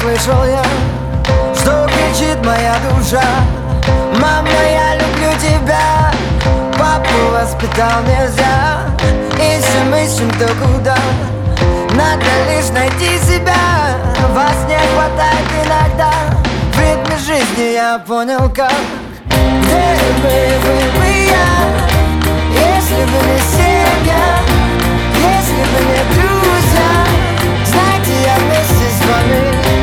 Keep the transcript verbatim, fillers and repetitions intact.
слышал я, что кричит моя душа. Мама, я люблю тебя, папу воспитал нельзя. Ищем, ищем, то куда, надо лишь найти себя. Вас не хватает иногда, в ритме жизни я понял как. Где бы был бы я, если бы не семья, если бы не друзья? Знаете, я вместе с вами